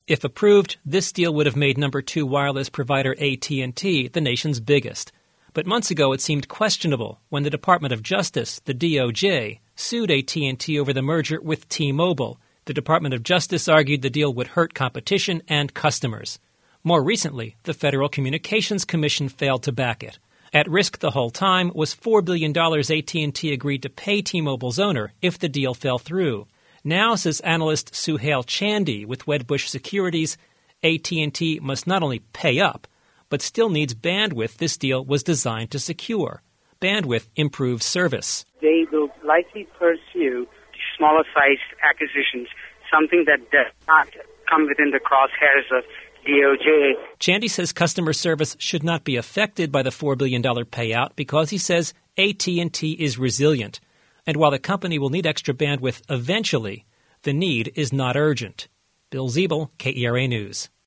If approved, this deal would have made number 2 wireless provider AT&T the nation's biggest. But months ago it seemed questionable when the Department of Justice, the DOJ, sued AT&T over the merger with T-Mobile. The Department of Justice argued the deal would hurt competition and customers. More recently, the Federal Communications Commission failed to back it. At risk the whole time was $4 billion AT&T agreed to pay T-Mobile's owner if the deal fell through. Now, says analyst Suhail Chandy with Wedbush Securities, AT&T must not only pay up, but still needs bandwidth this deal was designed to secure. Bandwidth improves service. They will likely pursue smaller-sized acquisitions, something that does not come within the crosshairs of DOJ. Chandy says customer service should not be affected by the $4 billion payout because he says AT&T is resilient. And while the company will need extra bandwidth eventually, the need is not urgent. Bill Ziebel, KERA News.